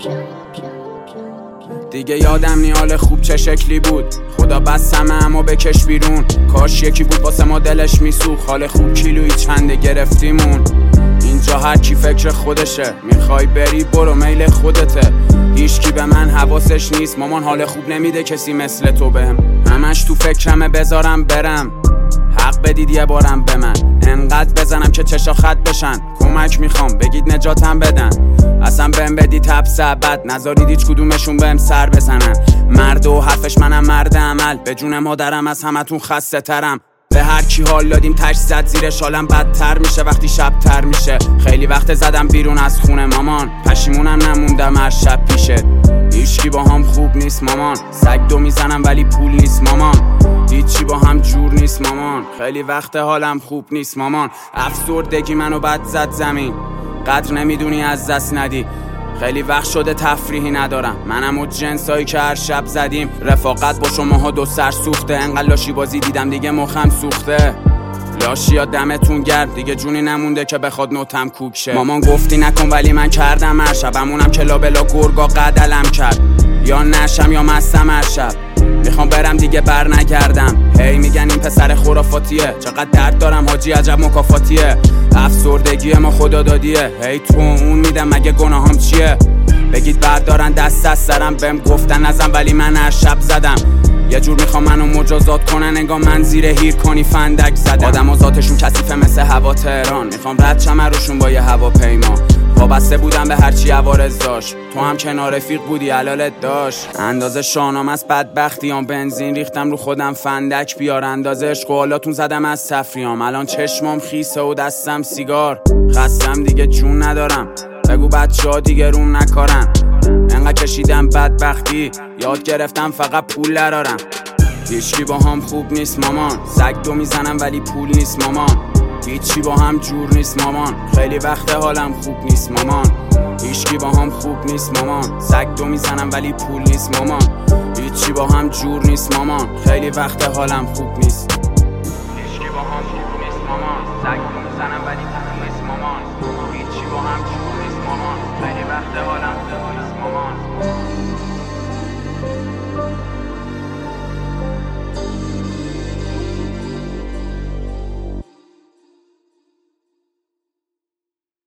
دیگه یادم نی حال خوب چه شکلی بود. خدا بس همه بکش بیرون. کاش یکی بود واسه ما دلش میسوخت. حال خوب کیلویی چنده گرفتیمون. اینجا هر کی فکر خودشه. میخوای بری برو میل خودته. هیچکی به من حواسش نیست. مامان حال خوب نمیده کسی مثل تو بهم. همش تو فکرمه بذارم برم. حق بدید یه بارم به من. انقدر بزنم که چشا خط بشن. کمک میخوام بگید نجاتم بدن. اصلا بهم بدید حبس ابد. نذارید هیچ کدومشون بهم سر بزنن. مرد و حرفش منم مرد عمل. به جون مادرم از همتون خسته ترم. به هر کی حال دادیم تش زد زیرش. حالم بدتر میشه وقتی شب تر میشه. خیلی وقت زدم بیرون از خونه مامان. پشیمونم نموندم هر شب پیشت. هیچکی با هم خوب نیست مامان. سگ دو میزنم ولی پول نیست مامان. هیچی با هم جور نیست مامان. خیلی وقت حالم خوب نیست مامان. افسردگی منو بد زد زمین. قدر نمیدونی از دست ندی. خیلی وقت شده تفریحی ندارم. منم و جنسایی که هر شب زدیم. رفاقت با شماها دو سر سوخته. انقدر لاشی بازی دیدم دیگه مخم سوخته. لاشیا دمتون گرم. دیگه جونی نمونده که بخواد نوتم کوک شه. مامان گفتی نکن ولی من کردم هر شب. همونم که لابلا گرگا قدلم کرد. یا نشم یا مستم هر شب. میخوام برم دیگه بر نگردم. هی میگن این پسر خرافاتیه. چقدر درد دارم حاجی عجب مکافاتیه. افسردگی ما خدا دادیه. هی تو اون میدم مگه گناهام چیه. بگید بعد دارن دست از سرم. بهم گفتن نزن ولی من هر شب زدم. یه جور میخوام منو مجازات کنن. انگار من زیر هیر کنی فندک زدم. آدم و ذاتشون کثیفه مثل هوا تهران. میخوام رد شم روشون با یه هواپیما. وابسته بودم به هرچی عوارض داشت. تو هم کنار رفیق بودی علالت داشت. اندازه شانام از بدبختیام. بنزین ریختم رو خودم فندک بیار. اندازه عشق و حالاتون زدم از تفریام. الان چشمام خیسه و دستم سیگار. خستم دیگه جون ندارم. بگو بچه‌ها دیگه روم نکارن. انقدر کشیدم بدبختی. یاد گرفتم فقط پول درارم. هیچکی با هم خوب نیست مامان. سگ دو میزنم ولی پول نیست مامان. هیچی با هم جور نیست مامان. خیلی وقت حالم خوب نیست مامان. هیچکی با هم خوب نیست مامان. سگ دو میزنم ولی پول نیست مامان. هیچی با هم جور نیست مامان. خیلی وقت حالم خوب نیست.